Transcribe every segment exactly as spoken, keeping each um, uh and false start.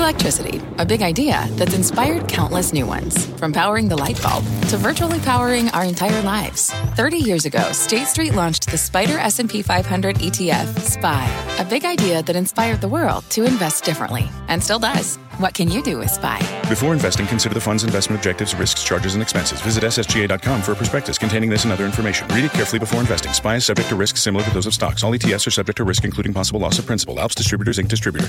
Electricity, a big idea that's inspired countless new ones. From powering the light bulb to virtually powering our entire lives. thirty years ago, State Street launched the Spider S and P five hundred E T F, S P Y, a big idea that inspired the world to invest differently, and still does. What can you do with S P Y? Before investing, consider the fund's investment objectives, risks, charges, and expenses. Visit S S G A dot com for a prospectus containing this and other information. Read it carefully before investing. S P Y is subject to risks similar to those of stocks. All E T Fs are subject to risk, including possible loss of principal. Alps Distributors, Incorporated Distributor.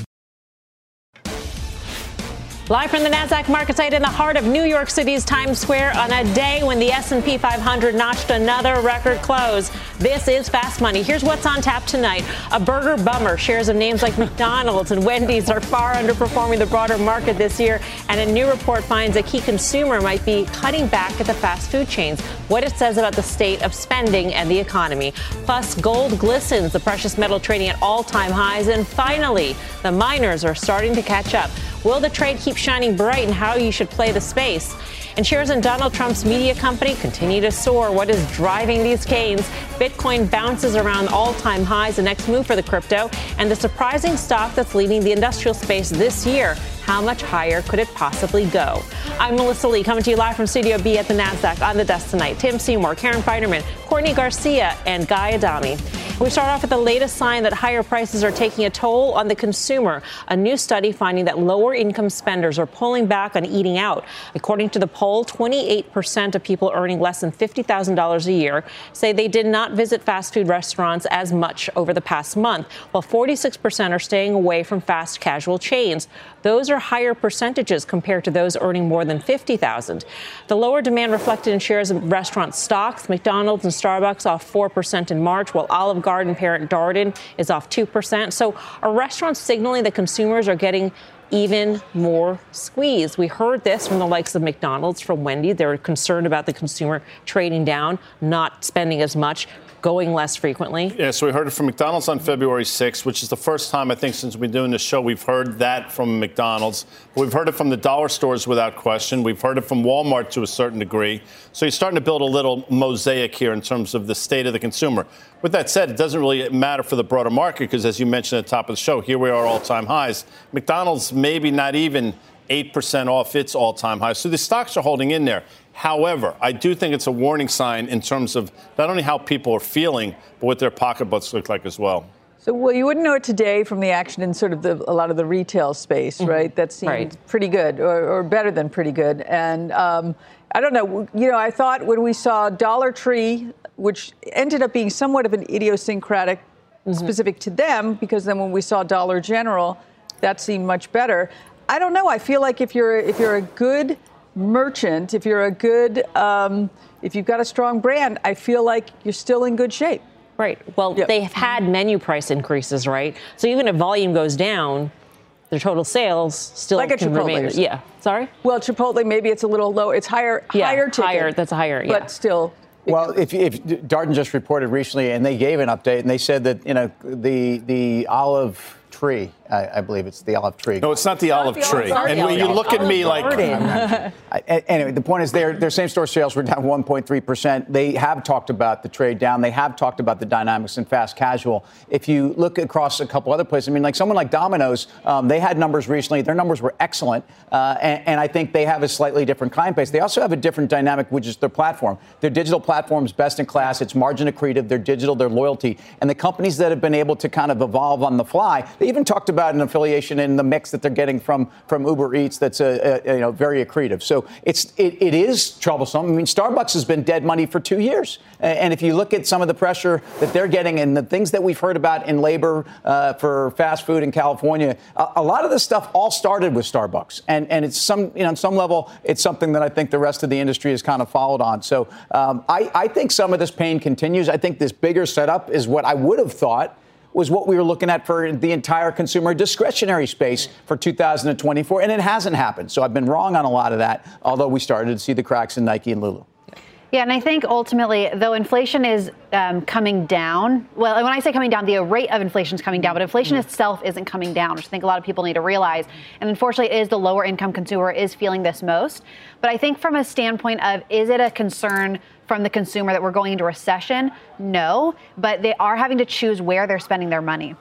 Live from the NASDAQ market site in the heart of New York City's Times Square on a day when the S and P five hundred notched another record close. This is Fast Money. Here's what's on tap tonight. A burger bummer. Shares of names like McDonald's and Wendy's are far underperforming the broader market this year. And a new report finds a key consumer might be cutting back at the fast food chains. What it says about the state of spending and the economy. Plus, gold glistens, the precious metal trading at all-time highs. And finally, the miners are starting to catch up. Will the trade keep shining bright, and how you should play the space? And shares in Donald Trump's media company continue to soar. What is driving these gains? Bitcoin bounces around all-time highs, the next move for the crypto, and the surprising stock that's leading the industrial space this year. How much higher could it possibly go? I'm Melissa Lee, coming to you live from Studio B at the NASDAQ. On the desk tonight, Tim Seymour, Karen Feinerman, Courtney Garcia, and Guy Adami. We start off with the latest sign that higher prices are taking a toll on the consumer. A new study finding that lower income spenders are pulling back on eating out. According to the poll, twenty-eight percent of people earning less than fifty thousand dollars a year say they did not visit fast food restaurants as much over the past month, while forty-six percent are staying away from fast casual chains. Those are higher percentages compared to those earning more than fifty thousand dollars. The lower demand reflected in shares of restaurant stocks. McDonald's and Starbucks off four percent in March, while Olive Garden parent Darden is off two percent. So are restaurants signaling that consumers are getting even more squeeze? We heard this from the likes of McDonald's, from Wendy. They're concerned about the consumer trading down, not spending as much, going less frequently. Yeah, so we heard it from McDonald's on February sixth, which is the first time, I think, since we've been doing this show, we've heard that from McDonald's. We've heard it from the dollar stores without question. We've heard it from Walmart to a certain degree. So you're starting to build a little mosaic here in terms of the state of the consumer. With that said, it doesn't really matter for the broader market because, as you mentioned at the top of the show, here we are all-time highs. McDonald's maybe not even eight percent off its all-time highs. So the stocks are holding in there. However, I do think it's a warning sign in terms of not only how people are feeling, but what their pocketbooks look like as well. So, well, you wouldn't know it today from the action in sort of the, a lot of the retail space, mm-hmm. right? That seemed right. pretty good, or, or better than pretty good. And um, I don't know, you know, I thought when we saw Dollar Tree, which ended up being somewhat of an idiosyncratic, mm-hmm. specific to them, because then when we saw Dollar General, that seemed much better. I don't know. I feel like if you're if you're a good merchant, if you're a good, um, if you've got a strong brand, I feel like you're still in good shape. Right. Well, yep. They've had menu price increases, right? So even if volume goes down, their total sales still like can a remain. Yeah. Sorry? Well, Chipotle, maybe it's a little low. It's higher, yeah, higher ticket. Higher. That's a higher, yeah. But still. Well, if, if Darden just reported recently, and they gave an update, and they said that, you know, the the olive tree, I, I believe it's the olive tree. No, it's not the olive tree. And when you look at me like... Anyway, the point is their, their same-store sales were down one point three percent. They have talked about the trade down. They have talked about the dynamics in fast casual. If you look across a couple other places, I mean, like someone like Domino's, um, they had numbers recently. Their numbers were excellent. Uh, and, and I think they have a slightly different client base. They also have a different dynamic, which is their platform. Their digital platform is best in class. It's margin accretive. They're digital. They're loyalty. And the companies that have been able to kind of evolve on the fly, they even talked about an affiliation in the mix that they're getting from, from Uber Eats that's a, a, you know, very accretive. So it's it, it is troublesome. I mean, Starbucks has been dead money for two years. And if you look at some of the pressure that they're getting and the things that we've heard about in labor uh, for fast food in California, a, a lot of this stuff all started with Starbucks. And and it's some, you know, on some level, it's something that I think the rest of the industry has kind of followed on. So um, I, I think some of this pain continues. I think this bigger setup is what I would have thought was what we were looking at for the entire consumer discretionary space for two thousand twenty-four, and it hasn't happened. So I've been wrong on a lot of that, although we started to see the cracks in Nike and Lulu. Yeah, and I think ultimately, though inflation is um, coming down, well, when I say coming down, the rate of inflation is coming down, but inflation mm-hmm. itself isn't coming down, which I think a lot of people need to realize. And unfortunately, it is the lower income consumer is feeling this most. But I think from a standpoint of, is it a concern from the consumer that we're going into recession? No, but they are having to choose where they're spending their money.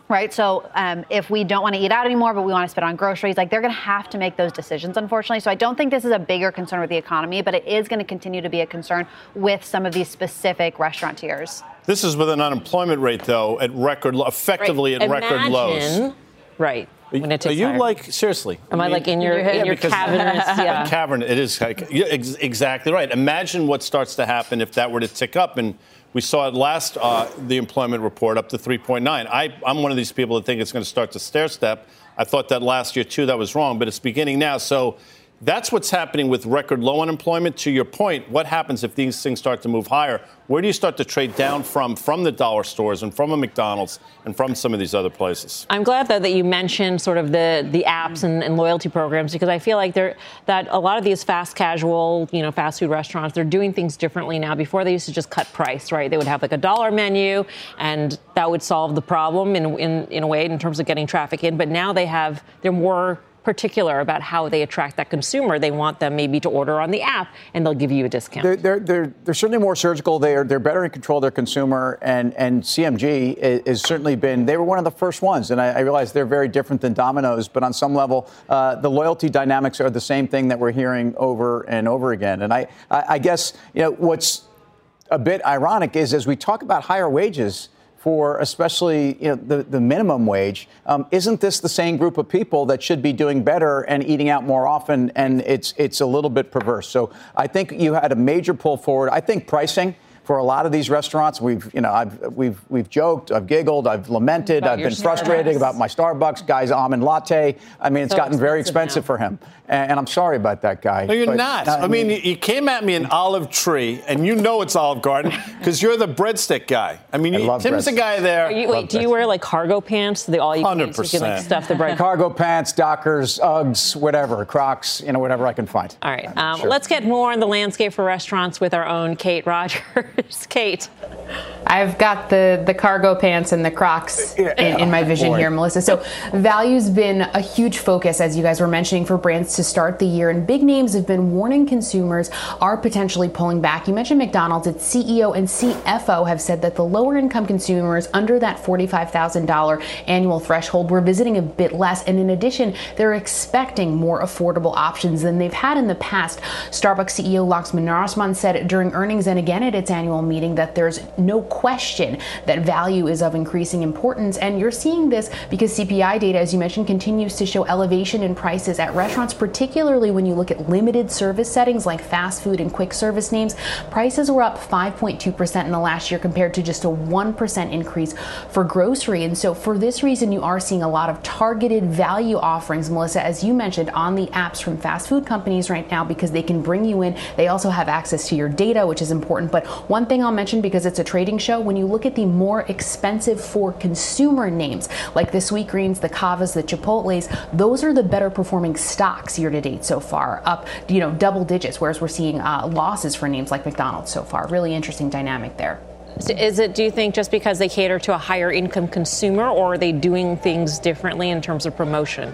Right. So um, if we don't want to eat out anymore, but we want to spend on groceries, like they're going to have to make those decisions, unfortunately. So I don't think this is a bigger concern with the economy, but it is going to continue to be a concern with some of these specific restaurateurs. This is with an unemployment rate, though, at record, effectively right. at Imagine, record lows. Right. When it Are takes you higher. like, seriously? Am I, mean, I like in your, in your, yeah, cavernous? Yeah. Cavern, it is ex- exactly right. Imagine what starts to happen if that were to tick up. And we saw it last, uh, the employment report, up to three point nine. I, I'm one of these people that think it's going to start to stair step. I thought that last year, too. That was wrong, but it's beginning now. So that's what's happening with record low unemployment. To your point, what happens if these things start to move higher? Where do you start to trade down from, from the dollar stores and from a McDonald's and from some of these other places? I'm glad, though, that you mentioned sort of the, the apps and, and loyalty programs, because I feel like they're, that a lot of these fast casual, you know, fast food restaurants, they're doing things differently now. Before, they used to just cut price, right? They would have like a dollar menu, and that would solve the problem in, in, in a way in terms of getting traffic in. But now they have, they're more particular about how they attract that consumer. They want them maybe to order on the app, and they'll give you a discount. They're they're they're, they're certainly more surgical. They're they're better in control of their consumer, and and C M G has certainly been. They were one of the first ones, and I, I realize they're very different than Domino's, but on some level, uh, the loyalty dynamics are the same thing that we're hearing over and over again. And I I, I guess you know what's a bit ironic is as we talk about higher wages for especially you know, the, the minimum wage, um, isn't this the same group of people that should be doing better and eating out more often? And it's it's a little bit perverse. So I think you had a major pull forward. I think pricing for a lot of these restaurants, we've you know I've we've we've joked, I've giggled, I've lamented, about I've been frustrated Starbucks. about my Starbucks guy's almond latte. I mean, it's so gotten very expensive now. for him, and, and I'm sorry about that guy. No, you're but, not. I, I mean, mean, you came at me in Olive Tree, and you know it's Olive Garden because you're the breadstick guy. I mean, I you, Tim's the guy there. You, wait, do you wear like cargo pants? They all you one hundred percent. Can, you can, like, stuff the bread. Cargo pants, Dockers, Uggs, whatever, Crocs, you know, whatever I can find. All right, um, sure. Let's get more on the landscape for restaurants with our own Kate Rogers. Kate. I've got the, the cargo pants and the Crocs in, in my vision Boy. here, Melissa. So value's been a huge focus, as you guys were mentioning, for brands to start the year. And big names have been warning consumers are potentially pulling back. You mentioned McDonald's. Its C E O and C F O have said that the lower income consumers under that forty-five thousand dollars annual threshold were visiting a bit less. And in addition, they're expecting more affordable options than they've had in the past. Starbucks C E O Laxman Narasimhan said during earnings and again at its annual meeting that there's no question that value is of increasing importance. And you're seeing this because C P I data, as you mentioned, continues to show elevation in prices at restaurants, particularly when you look at limited service settings like fast food and quick service names. Prices were up five point two percent in the last year compared to just a one percent increase for grocery. And so for this reason, you are seeing a lot of targeted value offerings, Melissa, as you mentioned, on the apps from fast food companies right now because they can bring you in. They also have access to your data, which is important. But one thing I'll mention, because it's a trading show, when you look at the more expensive for consumer names like the Sweetgreens, the Cavas, the Chipotles, those are the better performing stocks year to date so far, up you know double digits, whereas we're seeing uh, losses for names like McDonald's so far. Really interesting dynamic there. So is it, do you think, just because they cater to a higher income consumer, or are they doing things differently in terms of promotion?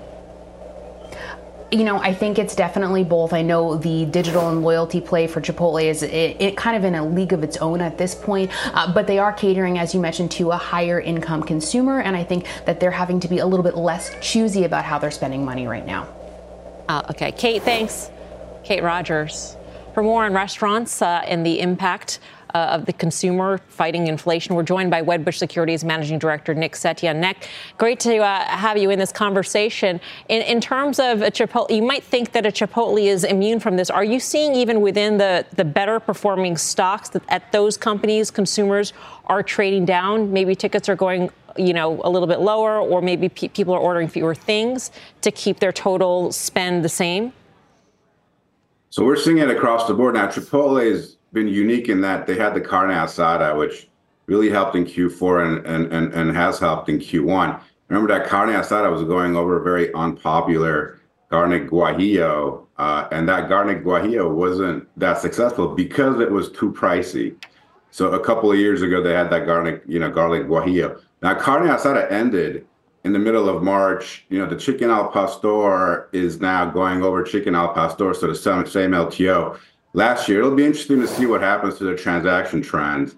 You know, I think it's definitely both. I know the digital and loyalty play for Chipotle is it, it kind of in a league of its own at this point, uh, but they are catering, as you mentioned, to a higher income consumer, and I think that they're having to be a little bit less choosy about how they're spending money right now. Uh, okay, Kate, thanks. Kate Rogers. For more on restaurants uh, and the impact Uh, of the consumer fighting inflation, we're joined by Wedbush Securities Managing Director Nick Setia. Nick, great to uh, have you in this conversation. In, in terms of a Chipotle, you might think that a Chipotle is immune from this. Are you seeing even within the, the better performing stocks that at those companies, consumers are trading down? Maybe tickets are going, you know, a little bit lower, or maybe pe- people are ordering fewer things to keep their total spend the same? So we're seeing it across the board. Now, Chipotle is been unique in that they had the carne asada, which really helped in Q four and, and, and, and has helped in Q one. Remember that carne asada was going over a very unpopular garlic guajillo, uh, and that garlic guajillo wasn't that successful because it was too pricey. So a couple of years ago, they had that garlic, you know, garlic guajillo. Now, carne asada ended in the middle of March. You know, the chicken al pastor is now going over chicken al pastor, so the same, same L T O. Last year, it'll be interesting to see what happens to the transaction trends.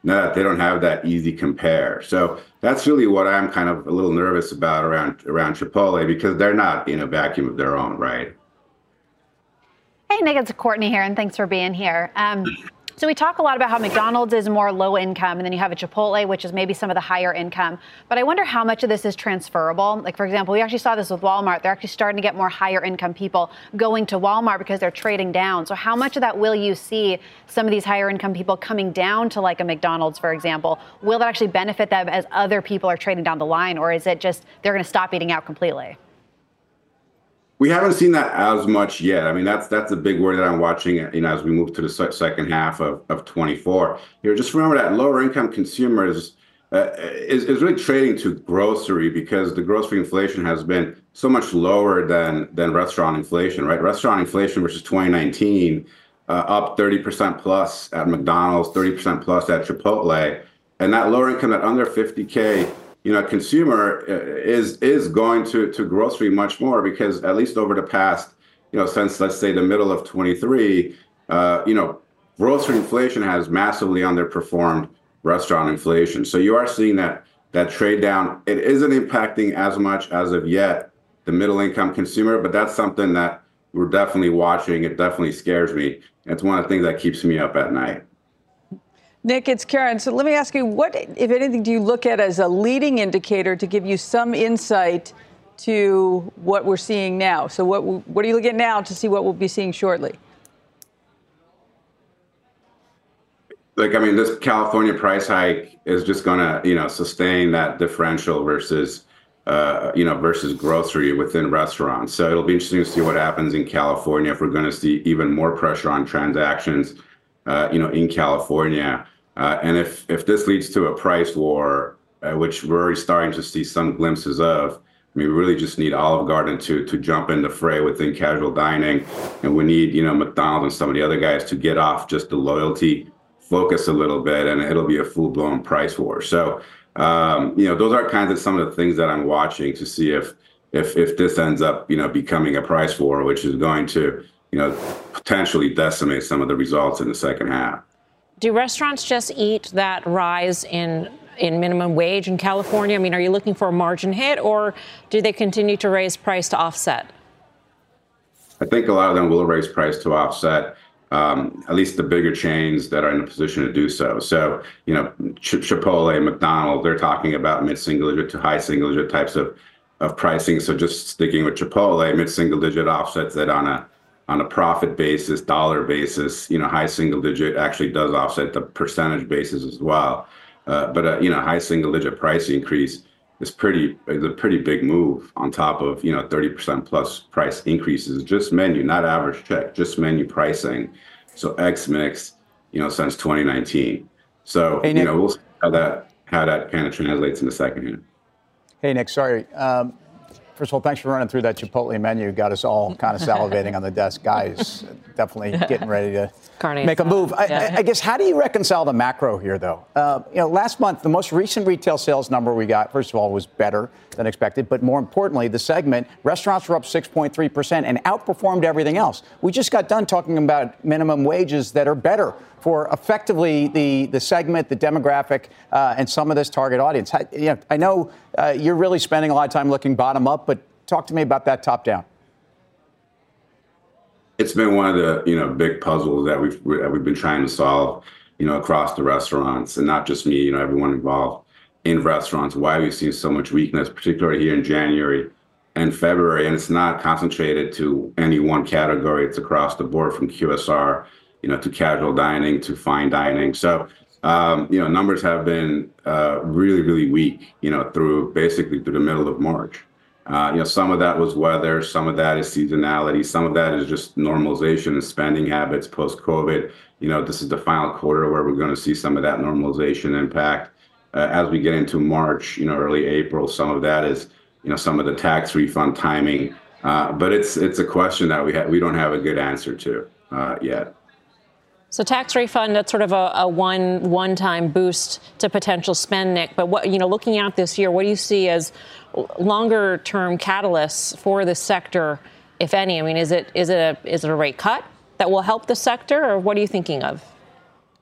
now that they don't have that easy compare. So that's really what I'm kind of a little nervous about around around Chipotle, because they're not in a vacuum of their own, right? Hey, Nick, it's Courtney here, and thanks for being here. Um, So we talk a lot about how McDonald's is more low income, and then you have a Chipotle, which is maybe some of the higher income. But I wonder how much of this is transferable. Like, for example, we actually saw this with Walmart. They're actually starting to get more higher income people going to Walmart because they're trading down. So how much of that will you see some of these higher income people coming down to like a McDonald's, for example? Will that actually benefit them as other people are trading down the line, or is it just they're going to stop eating out completely? We haven't seen that as much yet. I mean, that's that's a big word that I'm watching, you know, as we move to the second half of, of twenty-four. You know, just remember that lower income consumers uh, is, is really trading to grocery, because the grocery inflation has been so much lower than than restaurant inflation, right? Restaurant inflation versus twenty nineteen, uh, up thirty percent plus at McDonald's, thirty percent plus at Chipotle. And that lower income, that under fifty K, you know, consumer is is going to, to grocery much more, because at least over the past, you know, since, let's say, the middle of twenty-three, uh, you know, grocery inflation has massively underperformed restaurant inflation. So you are seeing that that trade down. It isn't impacting as much as of yet the middle income consumer, but that's something that we're definitely watching. It definitely scares me. It's one of the things that keeps me up at night. Nick, it's Karen. So let me ask you, what, if anything, do you look at as a leading indicator to give you some insight to what we're seeing now? So what what are you looking at now to see what we'll be seeing shortly? Like, I mean, this California price hike is just going to, you know, sustain that differential versus, uh, you know, versus grocery within restaurants. So it'll be interesting to see what happens in California, if we're going to see even more pressure on transactions, uh, you know, in California. Uh, and if if this leads to a price war, uh, which we're already starting to see some glimpses of, I mean, we really just need Olive Garden to to jump in the fray within casual dining. And we need, you know, McDonald's and some of the other guys to get off just the loyalty focus a little bit, and it'll be a full-blown price war. So, um, you know, those are kinds of some of the things that I'm watching to see if if if this ends up, you know, becoming a price war, which is going to, you know, potentially decimate some of the results in the second half. Do restaurants just eat that rise in in minimum wage in California? I mean, are you looking for a margin hit, or do they continue to raise price to offset? I think a lot of them will raise price to offset, um, at least the bigger chains that are in a position to do so. So, you know, Ch- Chipotle, McDonald's, they're talking about mid-single digit to high single digit types of, of pricing. So just sticking with Chipotle, mid-single digit offsets that on a on a profit basis, dollar basis. You know, high single digit actually does offset the percentage basis as well. Uh, but, uh, you know, high single digit price increase is pretty, is a pretty big move on top of, you know, thirty percent plus price increases, just menu, not average check, just menu pricing. So X mix, you know, since twenty nineteen. So, hey, you know, we'll see how that, how that kind of translates in the second half. Hey, Nick, sorry. Um, First of all, thanks for running through that Chipotle menu. Got us all kind of salivating on the desk. Guys, definitely getting ready to Carney make a move. I, yeah. I, I guess, how do you reconcile the macro here, though? Uh, you know, last month, the most recent retail sales number we got, first of all, was better than expected. But more importantly, the segment, restaurants were up six point three percent and outperformed everything else. We just got done talking about minimum wages that are better for effectively the, the segment, the demographic, uh, and some of this target audience. I, you know, I know uh, you're really spending a lot of time looking bottom up, but talk to me about that top down. It's been one of the, you know, big puzzles that we've that we've been trying to solve, you know, across the restaurants, and not just me, you know, everyone involved in restaurants. Why we've seen so much weakness, particularly here in January and February, and it's not concentrated to any one category. It's across the board, from Q S R, you know, to casual dining, to fine dining. So, um, you know, numbers have been uh, really, really weak, you know, through basically through the middle of March. Uh, you know, some of that was weather, some of that is seasonality, some of that is just normalization of spending habits post-COVID. You know, this is the final quarter where we're going to see some of that normalization impact. Uh, as we get into March, you know, early April, some of that is, you know, some of the tax refund timing. Uh, but it's it's a question that we ha- we don't have a good answer to uh, yet. So tax refund, that's sort of a, a one one-time boost to potential spend, Nick. But what, you know, looking out this year, what do you see as longer-term catalysts for the sector, if any? I mean, is it is it a is it a rate cut that will help the sector, or what are you thinking of?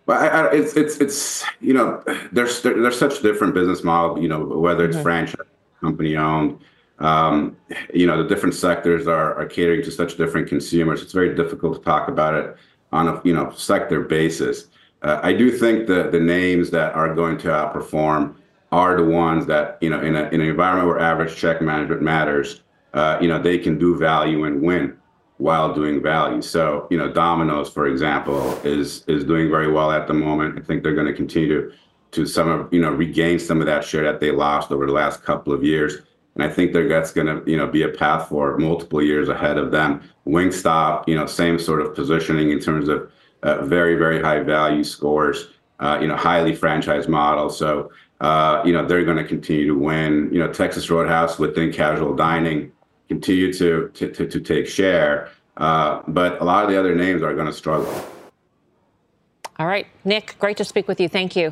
Well, I, I, it's it's it's you know, there's there's such different business model. You know, whether it's mm-hmm. franchise, company owned, um, you know, the different sectors are are catering to such different consumers. It's very difficult to talk about it on a you know sector basis. Uh, I do think the the names that are going to outperform are the ones that you know in a in an environment where average check management matters. Uh, you know, they can do value and win while doing value. So, you know, Domino's, for example, is is doing very well at the moment. I think they're going to continue to, to some of, you know, regain some of that share that they lost over the last couple of years. And I think that that's going to, you know, be a path for multiple years ahead of them. Wingstop, you know, same sort of positioning in terms of uh, very, very high value scores, uh, you know, highly franchised model. So, uh, you know, they're going to continue to win. You know, Texas Roadhouse within casual dining continue to, to, to, to take share. Uh, but a lot of the other names are going to struggle. All right. Nick, great to speak with you. Thank you.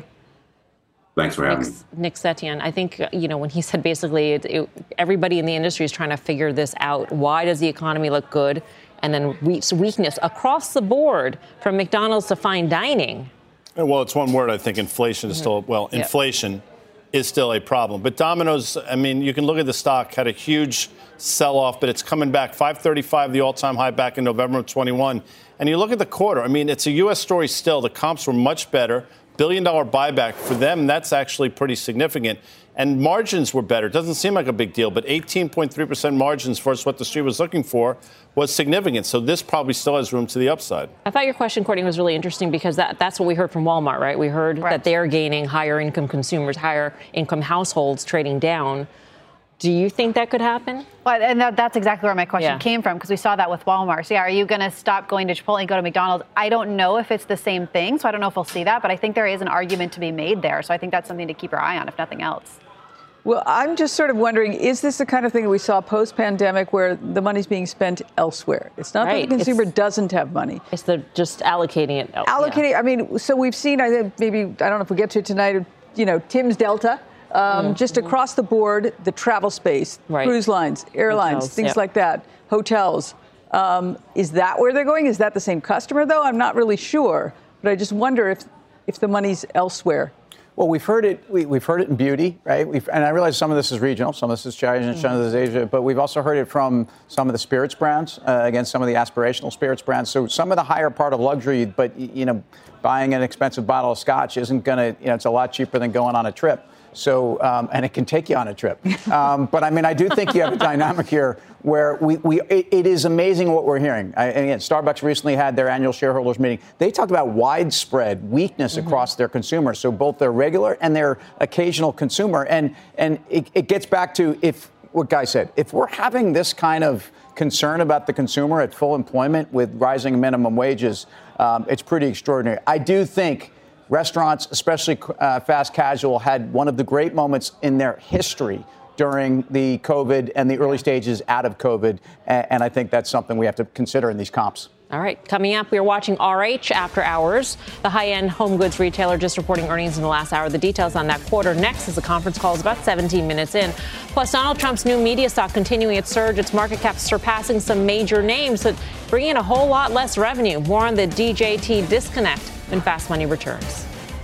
Thanks for having Nick, me. Nick Setyan, I think, you know, when he said basically it, it, everybody in the industry is trying to figure this out. Why does the economy look good? And then weakness across the board from McDonald's to fine dining. Well, it's one word. I think inflation is still, well, yep. inflation is still a problem. But Domino's, I mean, you can look at the stock, had a huge sell-off, but it's coming back. five thirty-five, the all-time high back in November of twenty-one. And you look at the quarter, I mean, it's a U S story still. The comps were much better. Billion-dollar buyback. For them, that's actually pretty significant. And margins were better. It doesn't seem like a big deal, but eighteen point three percent margins versus what the street was looking for was significant. So this probably still has room to the upside. I thought your question, Courtney, was really interesting because that, that's what we heard from Walmart, right? We heard right. that they're gaining higher income consumers, higher income households trading down. Do you think that could happen? Well, and that, that's exactly where my question yeah. came from, because we saw that with Walmart. So, yeah, are you going to stop going to Chipotle and go to McDonald's? I don't know if it's the same thing, so I don't know if we'll see that, but I think there is an argument to be made there. So I think that's something to keep your eye on, if nothing else. Well, I'm just sort of wondering, is this the kind of thing that we saw post-pandemic where the money's being spent elsewhere? It's not right. that the consumer it's, doesn't have money. It's the just allocating it. Allocating, yeah. I mean, so we've seen, I think maybe, I don't know if we get to it tonight, you know, Tim's Delta. Um, mm-hmm. Just across the board, the travel space, right. cruise lines, airlines, hotels, things yep. like that, hotels. Um, is that where they're going? Is that the same customer, though? I'm not really sure. But I just wonder if, if the money's elsewhere. Well, we've heard it. We, we've heard it in beauty, right? We've, and I realize some of this is regional, some of this is China, mm-hmm. some of this is Asia. But we've also heard it from some of the spirits brands, uh, against some of the aspirational spirits brands. So some of the higher part of luxury, but, you know, buying an expensive bottle of scotch isn't going to, you know, it's a lot cheaper than going on a trip. So, um, and it can take you on a trip. Um, but I mean, I do think you have a dynamic here where we, we it, it is amazing what we're hearing. I, and again, Starbucks recently had their annual shareholders meeting. They talked about widespread weakness mm-hmm. across their consumers. So both their regular and their occasional consumer. And, and it, it gets back to if what Guy said, if we're having this kind of concern about the consumer at full employment with rising minimum wages, um, it's pretty extraordinary. I do think restaurants, especially uh, fast casual, had one of the great moments in their history during the COVID and the early stages out of COVID. And, and I think that's something we have to consider in these comps. All right. Coming up, we are watching R H After Hours. The high-end home goods retailer just reporting earnings in the last hour. The details on that quarter next as the conference call is about seventeen minutes in. Plus, Donald Trump's new media stock continuing its surge. Its market cap surpassing some major names, but bringing in a whole lot less revenue. More on the D J T disconnect when Fast Money returns.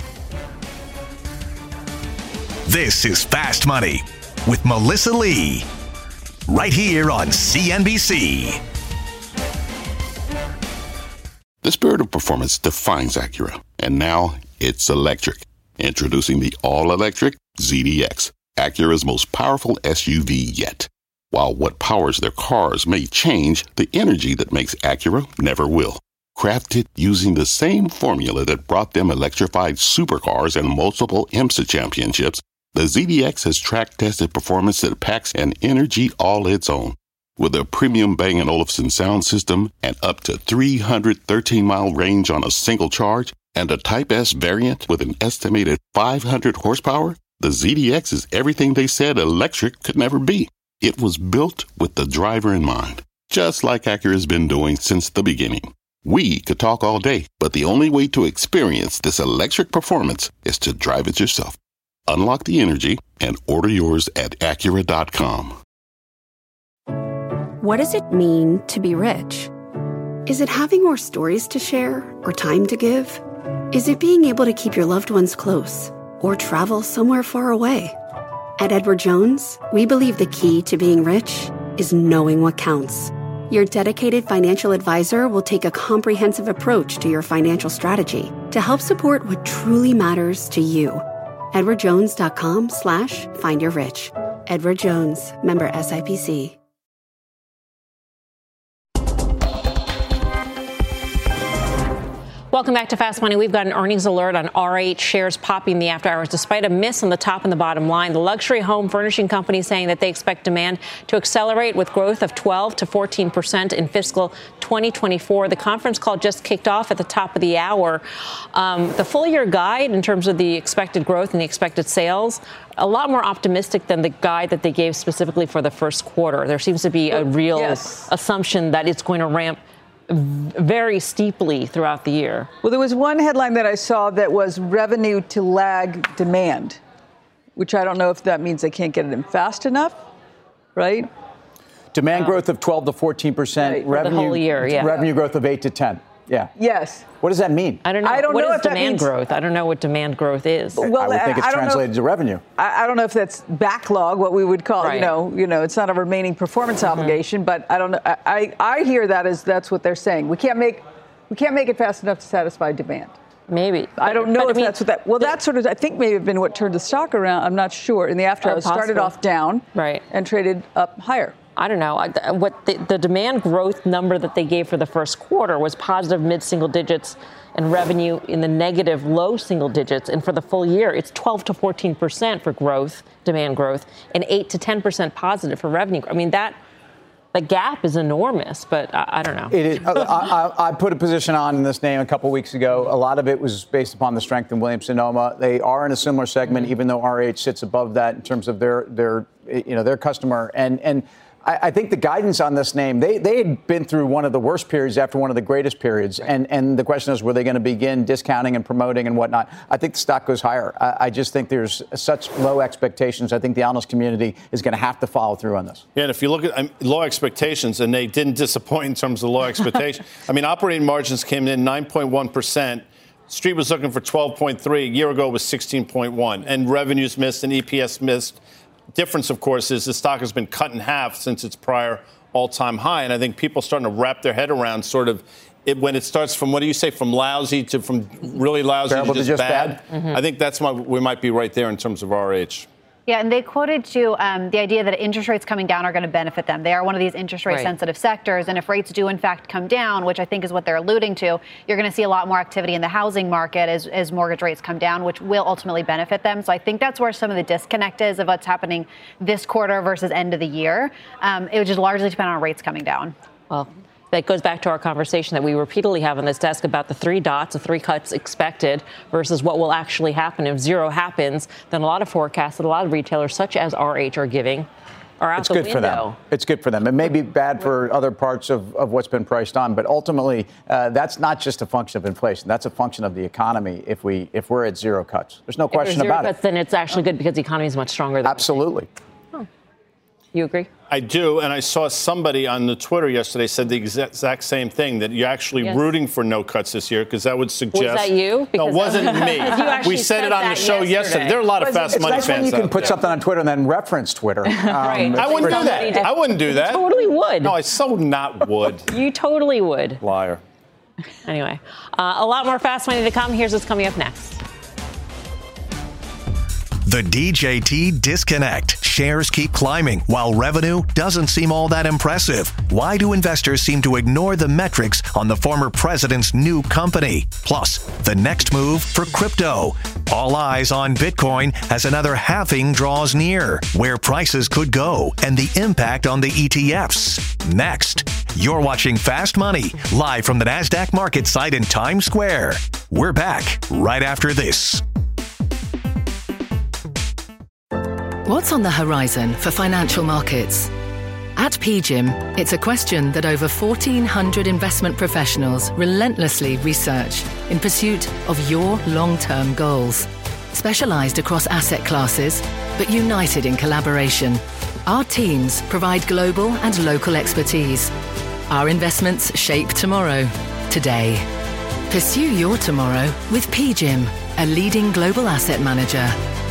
This is Fast Money with Melissa Lee, right here on C N B C. The spirit of performance defines Acura, and now it's electric. Introducing the all-electric Z D X, Acura's most powerful S U V yet. While what powers their cars may change, the energy that makes Acura never will. Crafted using the same formula that brought them electrified supercars and multiple IMSA championships, the Z D X has track-tested performance that packs an energy all its own. With a premium Bang and Olufsen sound system and up to three hundred thirteen mile range on a single charge, and a Type S variant with an estimated five hundred horsepower, the Z D X is everything they said electric could never be. It was built with the driver in mind, just like Acura's been doing since the beginning. We could talk all day, but the only way to experience this electric performance is to drive it yourself. Unlock the energy and order yours at Acura dot com. What does it mean to be rich? Is it having more stories to share or time to give? Is it being able to keep your loved ones close or travel somewhere far away? At Edward Jones, we believe the key to being rich is knowing what counts. Your dedicated financial advisor will take a comprehensive approach to your financial strategy to help support what truly matters to you. edwardjones.com slash find your rich. Edward Jones, member S I P C. Welcome back to Fast Money. We've got an earnings alert on R H shares popping the after hours despite a miss on the top and the bottom line. The luxury home furnishing company saying that they expect demand to accelerate with growth of twelve to fourteen percent in fiscal twenty twenty-four. The conference call just kicked off at the top of the hour. Um, the full year guide in terms of the expected growth and the expected sales, a lot more optimistic than the guide that they gave specifically for the first quarter. There seems to be a real yes. assumption that it's going to ramp very steeply throughout the year. Well, there was one headline that I saw that was revenue to lag demand, which I don't know if that means they can't get it in fast enough, right? Demand um, growth of twelve to fourteen percent, right, revenue, the whole year, yeah. revenue growth of eight to ten. Yeah. Yes. What does that mean? I don't know. I don't what know is if that demand means, growth? I don't know what demand growth is. Well, I would think it's translated if, to revenue. I, I don't know if that's backlog, what we would call, right. you know, you know, it's not a remaining performance mm-hmm. obligation, but I don't know. I, I, I hear that as that's what they're saying. We can't make we can't make it fast enough to satisfy demand. Maybe. I don't know but, if I mean, that's what that. Well, that sort of I think may have been what turned the stock around. I'm not sure. In the after hours, started off down, right, and traded up higher. I don't know. What the, the demand growth number that they gave for the first quarter was positive mid-single digits and revenue in the negative low single digits. And for the full year, it's twelve to fourteen percent for growth, demand growth, and eight to ten percent positive for revenue. I mean, that the gap is enormous, but I, I don't know. It is, I, I, I put a position on in this name a couple weeks ago. A lot of it was based upon the strength in Williams-Sonoma. They are in a similar segment, even though R H sits above that in terms of their their you know their customer and and. I think the guidance on this name, they, they had been through one of the worst periods after one of the greatest periods. And, and the question is, were they going to begin discounting and promoting and whatnot? I think the stock goes higher. I, I just think there's such low expectations. I think the analyst community is going to have to follow through on this. Yeah, and if you look at um, low expectations, and they didn't disappoint in terms of low expectations. I mean, operating margins came in nine point one percent. Street was looking for twelve point three. A year ago it was sixteen point one. And revenues missed and E P S missed. Difference, of course, is the stock has been cut in half since its prior all-time high. And I think people are starting to wrap their head around sort of it, when it starts from, what do you say, from lousy to from really lousy to just, to just bad. bad. Mm-hmm. I think that's why we might be right there in terms of R H. Yeah, and they quoted, too, um, the idea that interest rates coming down are going to benefit them. They are one of these interest rate-sensitive right. sectors, and if rates do, in fact, come down, which I think is what they're alluding to, you're going to see a lot more activity in the housing market as, as mortgage rates come down, which will ultimately benefit them. So I think that's where some of the disconnect is of what's happening this quarter versus end of the year. Um, it would just largely depend on rates coming down. Well, that goes back to our conversation that we repeatedly have on this desk about the three dots, the three cuts expected versus what will actually happen. If zero happens, then a lot of forecasts that a lot of retailers, such as R H, are giving are out it's the good window. For them. It's good for them. It may be bad for other parts of, of what's been priced on, but ultimately, uh, that's not just a function of inflation. That's a function of the economy if, we, if we're at zero cuts. There's no if question zero about cuts, it. Then it's actually good because the economy is much stronger than Absolutely. Oh. You agree? I do, and I saw somebody on the Twitter yesterday said the exact same thing, that you're actually yes. rooting for no cuts this year, because that would suggest... Was that you? Because no, it wasn't me. We said, said it on the show yesterday. yesterday. There are a lot of Fast Money nice fans when you can out put there. something on Twitter and then reference Twitter. Um, right. I wouldn't do that. I wouldn't do that. You totally would. No, I so not would. You totally would. Liar. Anyway, uh, a lot more Fast Money to come. Here's what's coming up next. The D J T disconnect. Shares keep climbing while revenue doesn't seem all that impressive. Why do investors seem to ignore the metrics on the former president's new company? Plus, the next move for crypto. All eyes on Bitcoin as another halving draws near, where prices could go and the impact on the E T Fs. Next, you're watching Fast Money live from the NASDAQ market site in Times Square. We're back right after this. What's on the horizon for financial markets? At P G I M, it's a question that over fourteen hundred investment professionals relentlessly research in pursuit of your long-term goals. Specialized across asset classes, but united in collaboration, our teams provide global and local expertise. Our investments shape tomorrow, today. Pursue your tomorrow with P G I M, a leading global asset manager.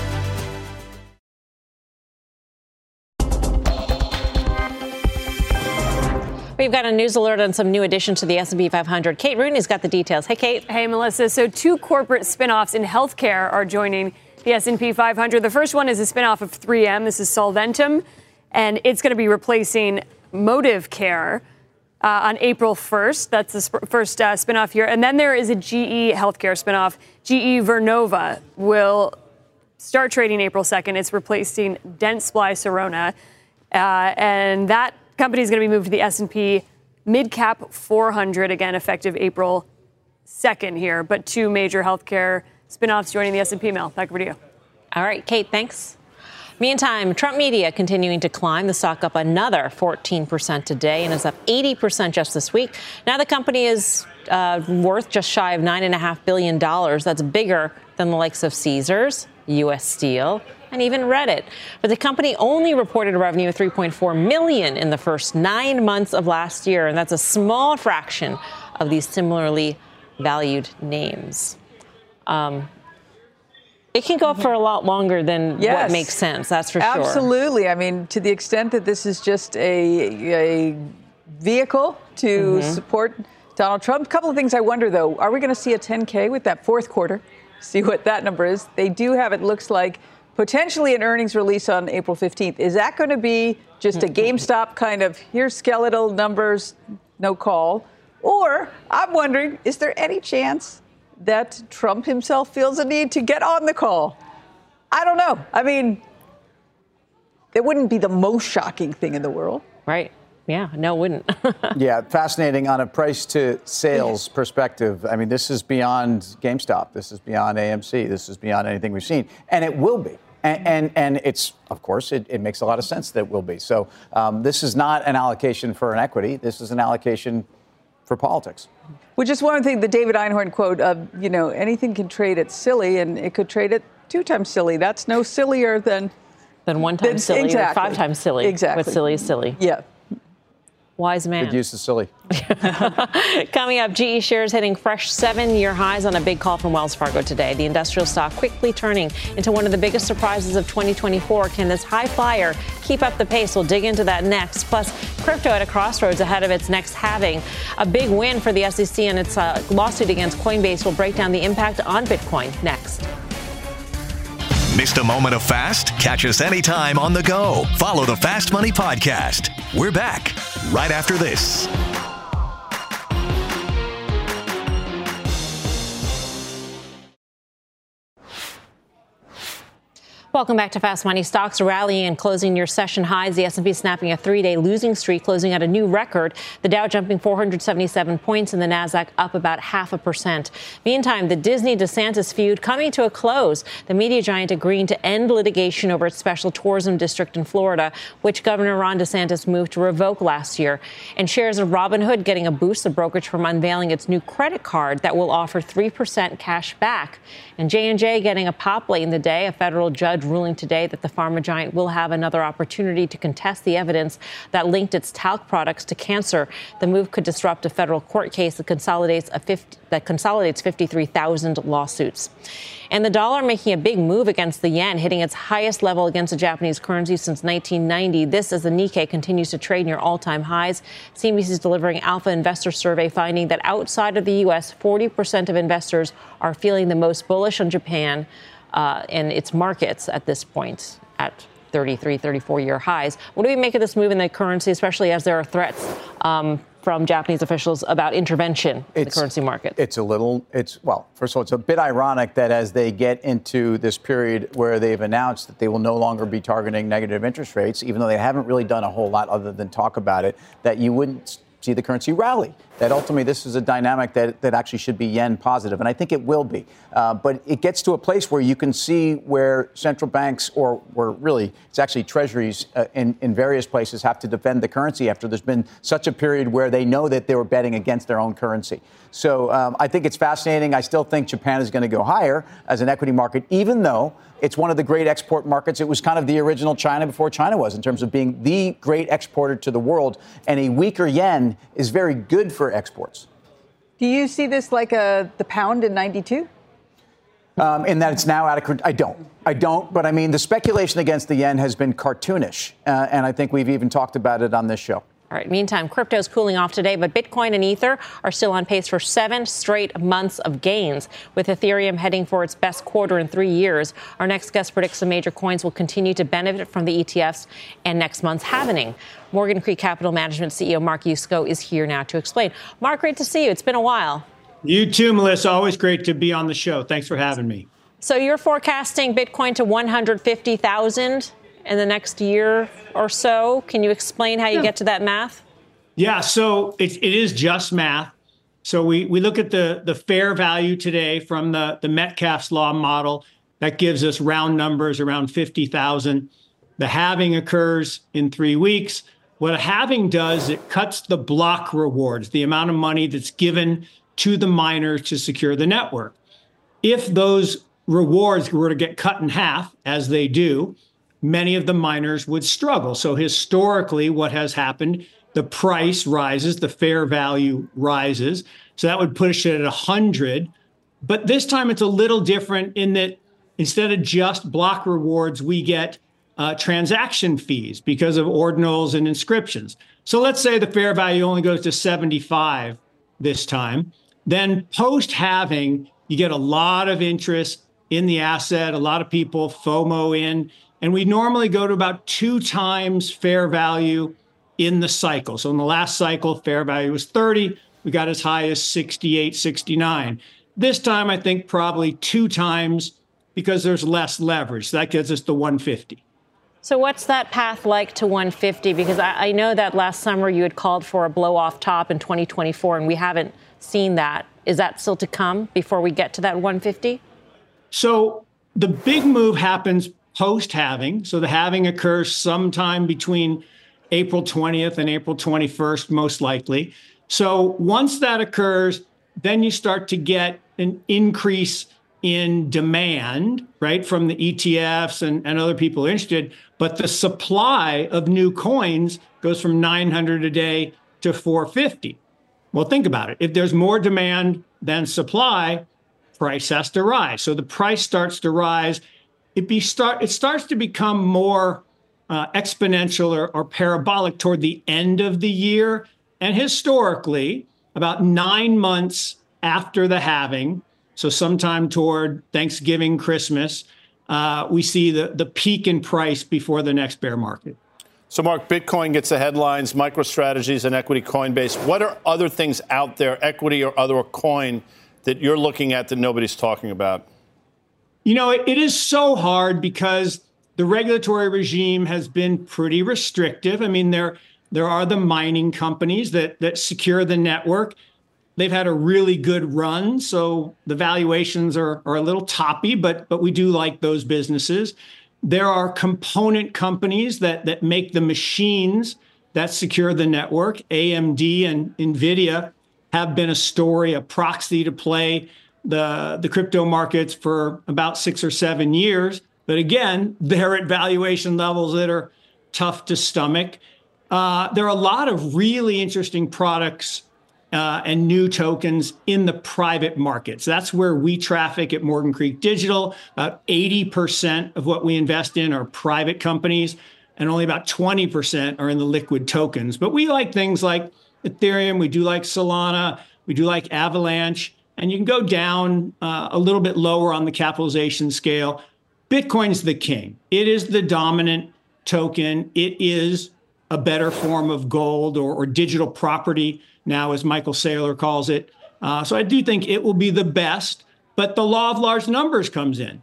We've got a news alert on some new additions to the S and P five hundred. Kate Rooney's got the details. Hey, Kate. Hey, Melissa. So two corporate spinoffs in healthcare are joining the S and P five hundred. The first one is a spinoff of three M. This is Solventum, and it's going to be replacing Motive Care uh, on April first. That's the sp- first uh, spinoff here. And then there is a G E healthcare spinoff. G E Vernova will start trading April second. It's replacing Dentsply Sirona, uh, and that company is going to be moved to the S and P Mid-Cap four hundred, again, effective April second here. But two major healthcare spinoffs joining the S and P. Mel, back over to you. All right, Kate, thanks. Meantime, Trump Media continuing to climb. The stock up another fourteen percent today and is up eighty percent just this week. Now the company is uh, worth just shy of nine point five billion dollars. That's bigger than the likes of Caesars, U S Steel, and even Reddit. But the company only reported a revenue of three point four million dollars in the first nine months of last year, and that's a small fraction of these similarly valued names. Um, it can go for a lot longer than yes. what makes sense, that's for sure. Absolutely. I mean, to the extent that this is just a, a vehicle to mm-hmm. support Donald Trump. A couple of things I wonder, though. Are we going to see a ten K with that fourth quarter? See what that number is. They do have, it looks like, potentially an earnings release on April fifteenth. Is that going to be just a GameStop kind of, here's skeletal numbers, no call? Or I'm wondering, is there any chance that Trump himself feels a need to get on the call? I don't know. I mean, it wouldn't be the most shocking thing in the world. Right. Yeah, no, it wouldn't. Yeah, fascinating on a price to sales perspective. I mean, this is beyond GameStop. This is beyond A M C. This is beyond anything we've seen. And it will be. And and, and it's, of course, it, it makes a lot of sense that it will be. So um, this is not an allocation for an equity. This is an allocation for politics. Which is one thing, the David Einhorn quote of, you know, anything can trade at silly, and it could trade at two times silly. That's no sillier than... Than one time silly exactly. or five times silly. Exactly. But silly is silly. Yeah. Wise man. Good use of silly. Coming up, G E shares hitting fresh seven-year highs on a big call from Wells Fargo today. The industrial stock quickly turning into one of the biggest surprises of twenty twenty-four. Can this high flyer keep up the pace? We'll dig into that next. Plus, crypto at a crossroads ahead of its next halving. A big win for the S E C and its uh, lawsuit against Coinbase. We'll break down the impact on Bitcoin next. Missed a moment of Fast? Catch us anytime on the go. Follow the Fast Money Podcast. We're back right after this. Welcome back to Fast Money. Stocks rallying and closing near session highs. The S and P snapping a three-day losing streak, closing at a new record. The Dow jumping four hundred seventy-seven points and the Nasdaq up about half a percent. Meantime, the Disney-DeSantis feud coming to a close. The media giant agreeing to end litigation over its special tourism district in Florida, which Governor Ron DeSantis moved to revoke last year. And shares of Robinhood getting a boost, the brokerage firm unveiling its new credit card that will offer three percent cash back. And J and J getting a pop late in the day. A federal judge ruling today that the pharma giant will have another opportunity to contest the evidence that linked its talc products to cancer. The move could disrupt a federal court case that consolidates a fifty, that consolidates fifty-three thousand lawsuits. And the dollar making a big move against the yen, hitting its highest level against the Japanese currency since nineteen ninety. This as the Nikkei continues to trade near all-time highs. C N B C is delivering Alpha Investor Survey finding that outside of the U S, forty percent of investors are feeling the most bullish on Japan uh, and its markets at this point at thirty-three, thirty-four-year highs. What do we make of this move in the currency, especially as there are threats um, from Japanese officials about intervention in it's, the currency market? It's a little, it's, well, first of all, it's a bit ironic that as they get into this period where they've announced that they will no longer be targeting negative interest rates, even though they haven't really done a whole lot other than talk about it, that you wouldn't see the currency rally. That ultimately this is a dynamic that, that actually should be yen positive, and I think it will be. Uh, but it gets to a place where you can see where central banks, or where really it's actually treasuries uh, in, in various places, have to defend the currency after there's been such a period where they know that they were betting against their own currency. So um, I think it's fascinating. I still think Japan is going to go higher as an equity market, even though it's one of the great export markets. It was kind of the original China before China was in terms of being the great exporter to the world. And a weaker yen is very good for exports. Do you see this like a the pound in ninety-two? Um, in that it's now out of, I don't, I don't. But I mean, the speculation against the yen has been cartoonish. Uh, and I think we've even talked about it on this show. All right. Meantime, crypto's cooling off today, but Bitcoin and Ether are still on pace for seven straight months of gains, with Ethereum heading for its best quarter in three years. Our next guest predicts the major coins will continue to benefit from the E T Fs and next month's halvening. Morgan Creek Capital Management C E O Mark Yusko is here now to explain. Mark, great to see you. It's been a while. You too, Melissa. Always great to be on the show. Thanks for having me. So you're forecasting Bitcoin to one hundred fifty thousand in the next year or so. Can you explain how you yeah. get to that math? Yeah, so it, it is just math. So we, we look at the, the fair value today from the, the Metcalfe's Law model. That gives us round numbers around fifty thousand. The halving occurs in three weeks. What a halving does, it cuts the block rewards, the amount of money that's given to the miners to secure the network. If those rewards were to get cut in half, as they do, many of the miners would struggle. So historically, what has happened, the price rises, the fair value rises. So that would push it at one hundred. But this time it's a little different in that instead of just block rewards, we get uh, transaction fees because of ordinals and inscriptions. So let's say the fair value only goes to seventy-five this time. Then post-halving, you get a lot of interest in the asset, a lot of people FOMO in, and we normally go to about two times fair value in the cycle. So in the last cycle, fair value was thirty. We got as high as sixty-eight, sixty-nine. This time, I think probably two times because there's less leverage. So that gets us to one fifty. So what's that path like to one fifty? Because I, I know that last summer you had called for a blow-off top in twenty twenty-four, and we haven't seen that. Is that still to come before we get to that one fifty? So the big move happens post-halving. So the halving occurs sometime between April twentieth and April twenty-first, most likely. So once that occurs, then you start to get an increase in demand, right, from the E T Fs and, and other people interested. But the supply of new coins goes from nine hundred a day to four fifty. Well, think about it. If there's more demand than supply, price has to rise. So the price starts to rise. It be start. It starts to become more uh, exponential or, or parabolic toward the end of the year. And historically, about nine months after the halving, so sometime toward Thanksgiving, Christmas, uh, we see the, the peak in price before the next bear market. So, Mark, Bitcoin gets the headlines, MicroStrategies and equity Coinbase. What are other things out there, equity or other coin, that you're looking at that nobody's talking about? You know, it, it is so hard because the regulatory regime has been pretty restrictive. I mean, there there are the mining companies that that secure the network. They've had a really good run, so the valuations are, are a little toppy, but but we do like those businesses. There are component companies that that make the machines that secure the network. A M D and NVIDIA have been a story, a proxy to play the, the crypto markets for about six or seven years. But again, they're at valuation levels that are tough to stomach. Uh, there are a lot of really interesting products uh, and new tokens in the private markets. That's where we traffic at Morgan Creek Digital. About eighty percent of what we invest in are private companies, and only about twenty percent are in the liquid tokens. But we like things like Ethereum, we do like Solana, we do like Avalanche, and you can go down uh, a little bit lower on the capitalization scale. Bitcoin's the king. It is the dominant token. It is a better form of gold or, or digital property now, as Michael Saylor calls it. Uh, so I do think it will be the best, but the law of large numbers comes in.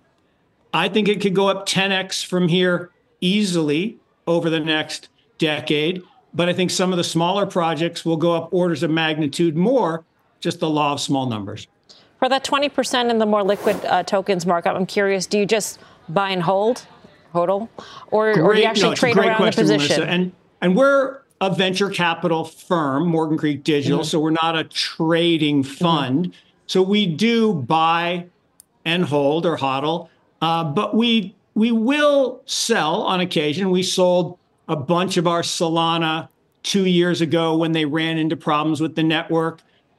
I think it could go up ten x from here easily over the next decade. But I think some of the smaller projects will go up orders of magnitude more, just the law of small numbers. For that twenty percent in the more liquid uh, tokens markup, I'm curious, do you just buy and hold, hodl, or, or do you actually no, trade around question, the position? Melissa. And, and we're a venture capital firm, Morgan Creek Digital, mm-hmm. so we're not a trading fund. Mm-hmm. So we do buy and hold or hodl, uh, but we we will sell on occasion. We sold a bunch of our Solana two years ago when they ran into problems with the network.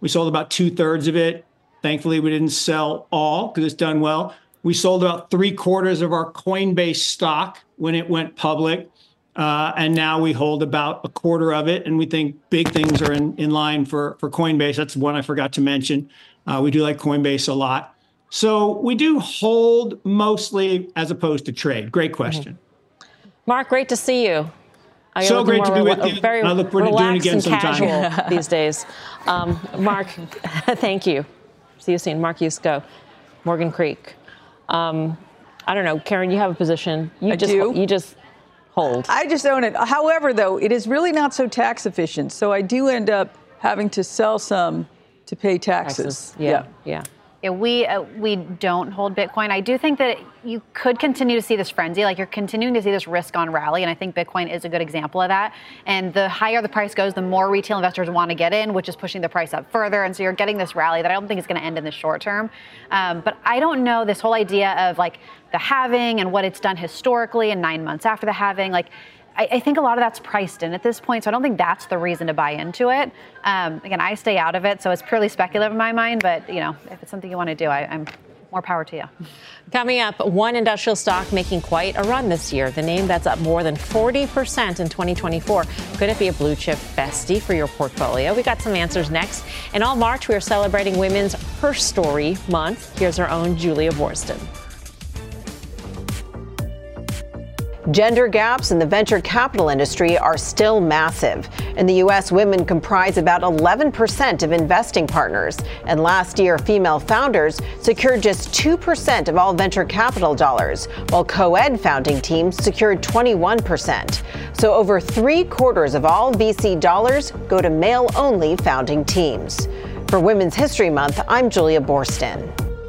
We sold about two thirds of it. Thankfully, we didn't sell all because it's done well. We sold about three quarters of our Coinbase stock when it went public. Uh, and now we hold about a quarter of it. And we think big things are in, in line for, for Coinbase. That's one I forgot to mention. Uh, we do like Coinbase a lot. So we do hold mostly as opposed to trade. Great question. Mm-hmm. Mark, great to see you. Are you so great to be with you. Very I look forward to doing it again and sometime. Casual these days. Um, Mark, thank you. See you soon. Mark Yusko, Morgan Creek. Um, I don't know, Karen, you have a position. You I just do. You just hold. I just own it. However, though, it is really not so tax efficient. So I do end up having to sell some to pay taxes. taxes. Yeah, yeah. yeah. Yeah, we uh, we don't hold Bitcoin. I do think that you could continue to see this frenzy, like you're continuing to see this risk on rally, and I think Bitcoin is a good example of that. And the higher the price goes, the more retail investors want to get in, which is pushing the price up further. And so you're getting this rally that I don't think is going to end in the short term. Um, but I don't know this whole idea of like the halving and what it's done historically and nine months after the halving, like. I, I think a lot of that's priced in at this point, so I don't think that's the reason to buy into it. Um, again, I stay out of it, so it's purely speculative in my mind. But you know, if it's something you want to do, I, I'm more power to you. Coming up, one industrial stock making quite a run this year. The name that's up more than forty percent in twenty twenty-four. Could it be a blue chip bestie for your portfolio? We got some answers next. In all March, we are celebrating Women's Her Story Month. Here's our own Julia Boorstin. Gender gaps in the venture capital industry are still massive. In the U S, women comprise about eleven percent of investing partners. And last year, female founders secured just two percent of all venture capital dollars, while co-ed founding teams secured twenty-one percent. So over three quarters of all V C dollars go to male-only founding teams. For Women's History Month, I'm Julia Boorstin.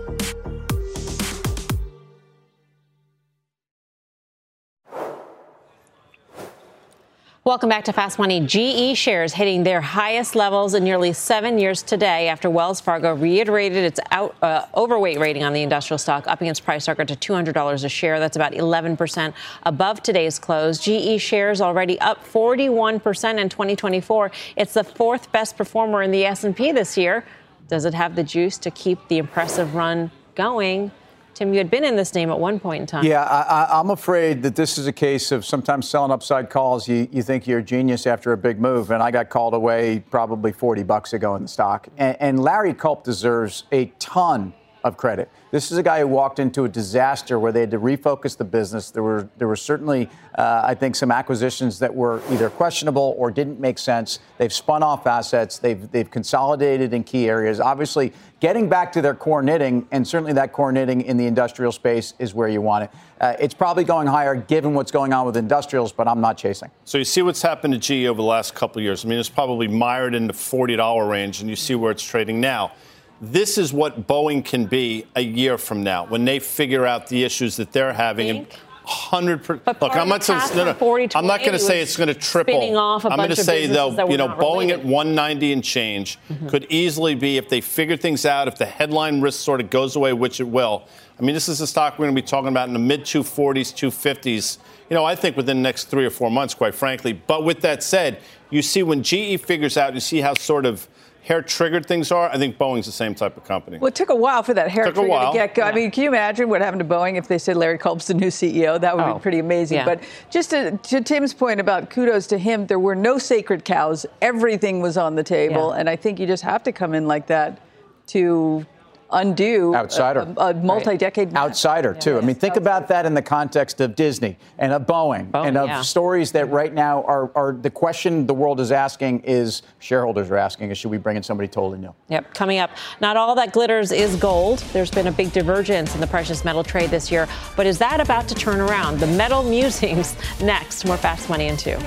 Welcome back to Fast Money. G E shares hitting their highest levels in nearly seven years today after Wells Fargo reiterated its out, uh, overweight rating on the industrial stock, upping its price target to two hundred dollars a share. That's about eleven percent above today's close. G E shares already up forty-one percent in twenty twenty-four. It's the fourth best performer in the S and P this year. Does it have the juice to keep the impressive run going? Tim, you had been in this name at one point in time. Yeah, I, I, I'm afraid that this is a case of sometimes selling upside calls. You, you think you're a genius after a big move, and I got called away probably forty bucks ago in the stock. And, and Larry Culp deserves a ton of credit. This is a guy who walked into a disaster where they had to refocus the business. There were there were certainly, uh, I think, some acquisitions that were either questionable or didn't make sense. They've spun off assets. They've they've consolidated in key areas. Obviously, getting back to their core knitting, and certainly that core knitting in the industrial space is where you want it. Uh, it's probably going higher given what's going on with industrials, but I'm not chasing. So you see what's happened to G E over the last couple of years. I mean, it's probably mired in the forty dollars range, and you see where it's trading now. This is what Boeing can be a year from now when they figure out the issues that they're having. And one hundred percent. Look, I'm not, no, no, I'm not going to say it's going to triple. I'm going to say, though, you know, Boeing at one ninety and change mm-hmm. could easily be, if they figure things out, if the headline risk sort of goes away, which it will. I mean, this is a stock we're going to be talking about in the mid two forties, two fifties. You know, I think within the next three or four months, quite frankly. But with that said, you see when G E figures out, you see how sort of hair-triggered things are. I think Boeing's the same type of company. Well, it took a while for that hair took trigger a while. to get going. Yeah. I mean, can you imagine what happened to Boeing if they said Larry Culp's the new C E O? That would oh. be pretty amazing. Yeah. But just to, to Tim's point about kudos to him, there were no sacred cows. Everything was on the table. Yeah. And I think you just have to come in like that to undo outsider. a, a multi-decade right. outsider, too. Yeah. I mean, think outsider. about that in the context of Disney and of Boeing, Boeing and of yeah. stories that right now are, are the question the world is asking is, shareholders are asking, is should we bring in somebody totally new? Yep, coming up, not all that glitters is gold. There's been a big divergence in the precious metal trade this year. But is that about to turn around? The metal musings next. More Fast Money in two.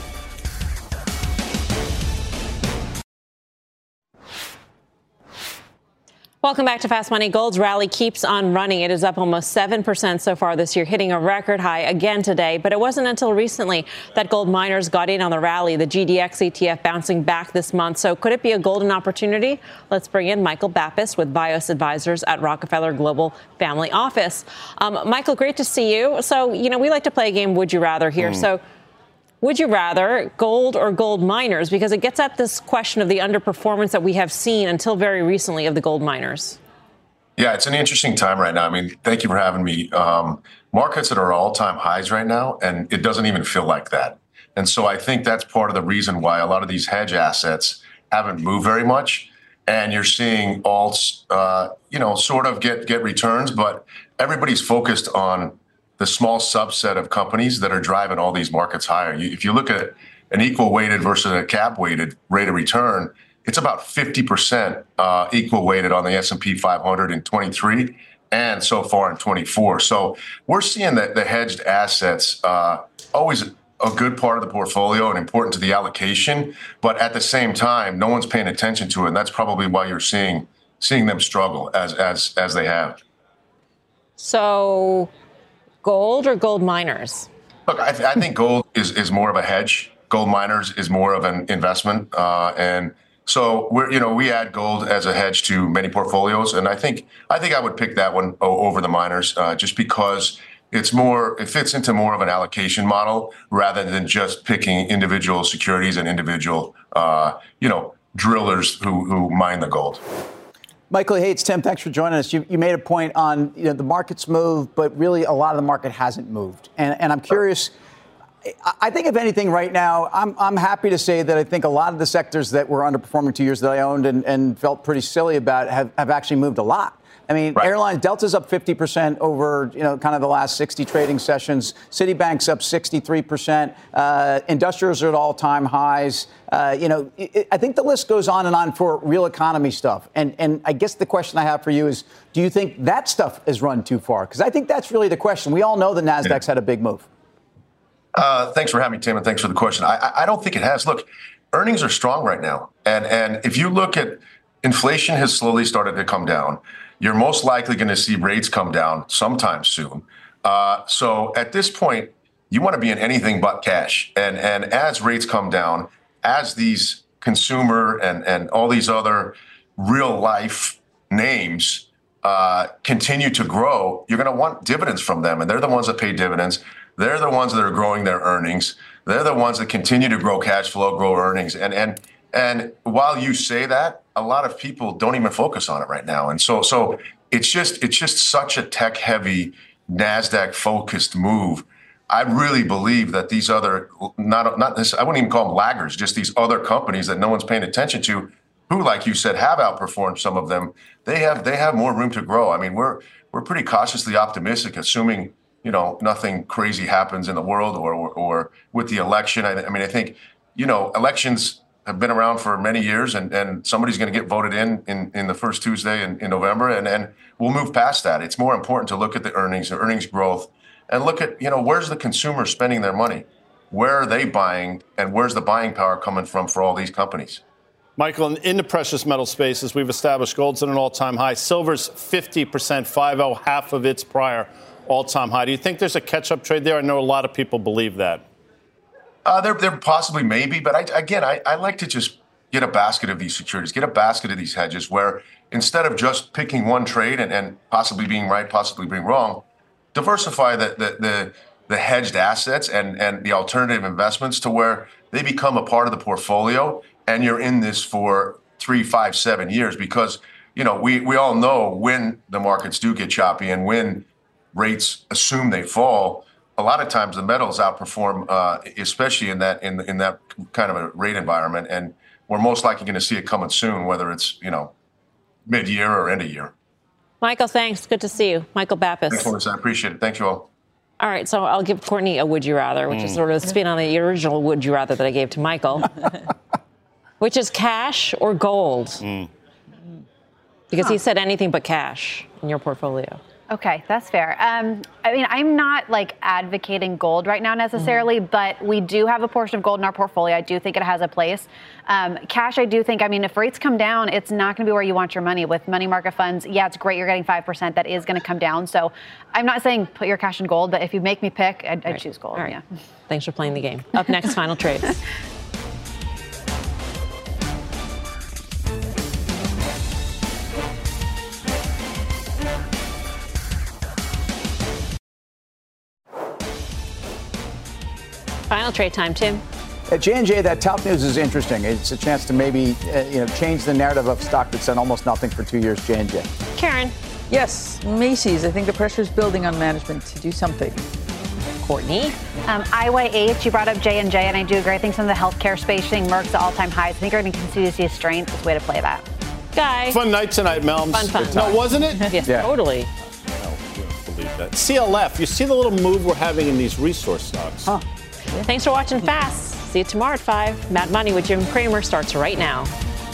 Welcome back to Fast Money. Gold's rally keeps on running. It is up almost seven percent so far this year, hitting a record high again today. But it wasn't until recently that gold miners got in on the rally. The G D X E T F bouncing back this month. So could it be a golden opportunity? Let's bring in Michael Bappas with Bios Advisors at Rockefeller Global Family Office. Um, Michael, great to see you. So, you know, we like to play a game, Would You Rather here. Mm. So Would you rather gold or gold miners? Because it gets at this question of the underperformance that we have seen until very recently of the gold miners. Yeah, it's an interesting time right now. I mean, thank you for having me. Um, markets that are all-time highs right now, and it doesn't even feel like that. And so I think that's part of the reason why a lot of these hedge assets haven't moved very much. And you're seeing alts, uh, you know, sort of get get returns, but everybody's focused on the small subset of companies that are driving all these markets higher. You, if you look at an equal weighted versus a cap weighted rate of return, it's about fifty percent uh, equal weighted on the S and P five hundred in twenty-three and so far in twenty-four. So we're seeing that the hedged assets uh, always a good part of the portfolio and important to the allocation, but at the same time, no one's paying attention to it. And that's probably why you're seeing seeing them struggle as as as they have. So gold or gold miners? Look, I, th- I think gold is, is more of a hedge. Gold miners is more of an investment. Uh, and so we're, you know, we add gold as a hedge to many portfolios. And I think I think I would pick that one over the miners uh, just because it's more, it fits into more of an allocation model rather than just picking individual securities and individual, uh, you know, drillers who, who mine the gold. Michael, hey, it's Tim. Thanks for joining us. You, you made a point on, you know, the market's moved, but really a lot of the market hasn't moved. And, and I'm curious, I think if anything right now, I'm, I'm happy to say that I think a lot of the sectors that were underperforming two years that I owned and, and felt pretty silly about have, have actually moved a lot. I mean, right. Airlines, Delta's up fifty percent over, you know, kind of the last sixty trading sessions. Citibank's up sixty-three percent. Uh, industrials are at all-time highs. Uh, you know, it, I think the list goes on and on for real economy stuff. And and I guess the question I have for you is, do you think that stuff is run too far? Because I think that's really the question. We all know the NASDAQ's yeah. had a big move. Uh, thanks for having me, Tim, and thanks for the question. I, I don't think it has. Look, earnings are strong right now. And, and if you look at inflation has slowly started to come down. You're most likely going to see rates come down sometime soon. Uh, so at this point, you want to be in anything but cash. And and as rates come down, as these consumer and, and all these other real life names uh, continue to grow, you're going to want dividends from them. And they're the ones that pay dividends. They're the ones that are growing their earnings. They're the ones that continue to grow cash flow, grow earnings. And and and while you say that, a lot of people don't even focus on it right now. And so so it's just it's just such a tech heavy NASDAQ focused move. I really believe that these other not not this I wouldn't even call them laggards, just these other companies that no one's paying attention to, who, like you said, have outperformed some of them. They have they have more room to grow. I mean, we're we're pretty cautiously optimistic, assuming, you know, nothing crazy happens in the world or or, or with the election. I, I mean, I think, you know, elections have been around for many years, and, and somebody's going to get voted in, in in the first Tuesday in, in November, and, and we'll move past that. It's more important to look at the earnings, the earnings growth, and look at, you know, where's the consumer spending their money? Where are they buying, and where's the buying power coming from for all these companies? Michael, in the precious metal space, as we've established, gold's at an all-time high. Silver's fifty percent, five oh, half of its prior all-time high. Do you think there's a catch-up trade there? I know a lot of people believe that. Uh, there, there possibly may be, but I, again, I, I like to just get a basket of these securities, get a basket of these hedges where instead of just picking one trade and, and possibly being right, possibly being wrong, diversify the the the, the hedged assets and, and the alternative investments to where they become a part of the portfolio, and you're in this for three, five, seven years because, you know, we, we all know when the markets do get choppy and when rates assume they fall, a lot of times the metals outperform, uh, especially in that in in that kind of a rate environment, and we're most likely going to see it coming soon, whether it's, you know, mid-year or end of year. Michael, thanks. Good to see you, Michael Bappas. Thanks, Melissa. I appreciate it. Thank you all. All right, so I'll give Courtney a would you rather, which mm. is sort of a spin on the original would you rather that I gave to Michael, which is cash or gold, mm. because huh. he said anything but cash in your portfolio. Okay, that's fair. Um, I mean, I'm not like advocating gold right now necessarily, mm-hmm. but we do have a portion of gold in our portfolio. I do think it has a place. Um, cash, I do think, I mean, if rates come down, it's not going to be where you want your money. With money market funds, yeah, it's great. You're getting five percent. That is going to come down. So I'm not saying put your cash in gold, but if you make me pick, I'd, I'd right. choose gold. All right. Yeah. Thanks for playing the game. Up next, final trades. Final trade time, Tim. At J and J, that talc news is interesting. It's a chance to maybe uh, you know change the narrative of stock that's done almost nothing for two years, J and J. Karen. Yes, Macy's. I think the pressure is building on management to do something. Courtney. Um, I Y H, you brought up J and J, and I do agree. I think some of the healthcare space, seeing Merck's at all-time highs. I think we're going to continue to see a strength. It's a way to play that. Guy. Fun night tonight, Melms. Fun, fun. No, wasn't it? Yes, yeah. Totally. No, you don't believe that. C L F, you see the little move we're having in these resource stocks. Huh. Thanks for watching Fast. See you tomorrow at five. Mad Money with Jim Cramer starts right now.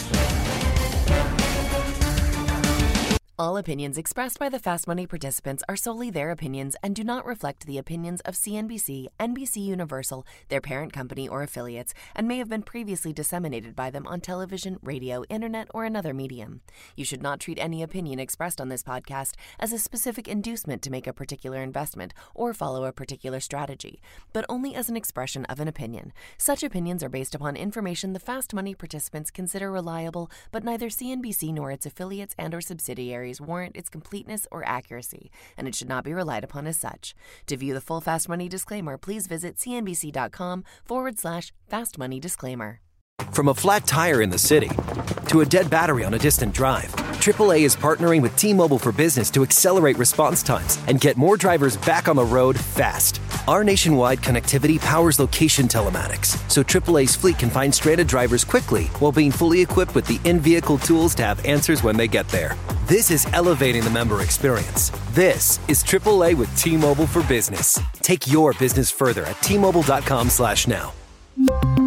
All opinions expressed by the Fast Money participants are solely their opinions and do not reflect the opinions of C N B C, N B C Universal, their parent company, or affiliates, and may have been previously disseminated by them on television, radio, internet, or another medium. You should not treat any opinion expressed on this podcast as a specific inducement to make a particular investment or follow a particular strategy, but only as an expression of an opinion. Such opinions are based upon information the Fast Money participants consider reliable, but neither C N B C nor its affiliates and or subsidiaries warrant its completeness or accuracy, and it should not be relied upon as such. To view the full Fast Money disclaimer, please visit cnbc.com forward slash Fast Money disclaimer. From a flat tire in the city to a dead battery on a distant drive, triple A is partnering with T-Mobile for Business to accelerate response times and get more drivers back on the road fast. Our nationwide connectivity powers location telematics, so triple A's fleet can find stranded drivers quickly while being fully equipped with the in-vehicle tools to have answers when they get there. This is elevating the member experience. This is triple A with T-Mobile for Business. Take your business further at T Mobile dot com slash now.